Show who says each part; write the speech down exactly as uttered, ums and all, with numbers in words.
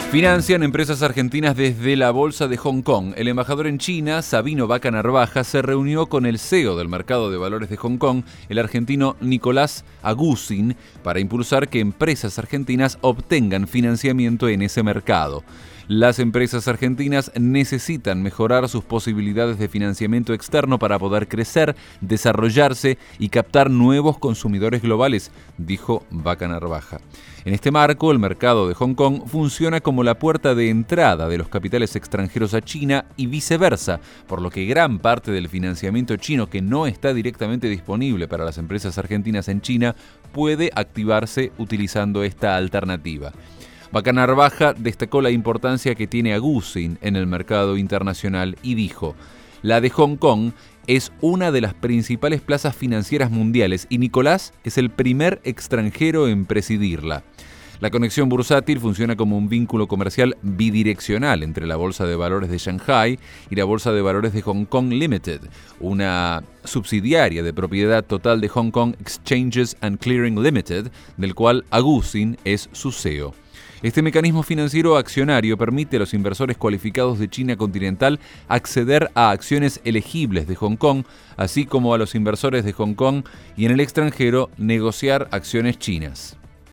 Speaker 1: Financian empresas argentinas desde la Bolsa de Hong Kong. El embajador en China, Sabino Vaca Narvaja, se reunió con el C E O del mercado de valores de Hong Kong, el argentino Nicolás Aguzin, para impulsar que empresas argentinas obtengan financiamiento en ese mercado. Las empresas argentinas necesitan mejorar sus posibilidades de financiamiento externo para poder crecer, desarrollarse y captar nuevos consumidores globales, dijo Vaca Narvaja. En este marco, el mercado de Hong Kong funciona como la puerta de entrada de los capitales extranjeros a China y viceversa, por lo que gran parte del financiamiento chino que no está directamente disponible para las empresas argentinas en China puede activarse utilizando esta alternativa. Vaca Narvaja destacó la importancia que tiene Aguzin en el mercado internacional y dijo: la de Hong Kong es una de las principales plazas financieras mundiales y Nicolás es el primer extranjero en presidirla. La conexión bursátil funciona como un vínculo comercial bidireccional entre la Bolsa de Valores de Shanghai y la Bolsa de Valores de Hong Kong Limited, una subsidiaria de propiedad total de Hong Kong Exchanges and Clearing Limited, del cual Aguzin es su C E O. Este mecanismo financiero accionario permite a los inversores cualificados de China continental acceder a acciones elegibles de Hong Kong, así como a los inversores de Hong Kong y en el extranjero negociar acciones chinas.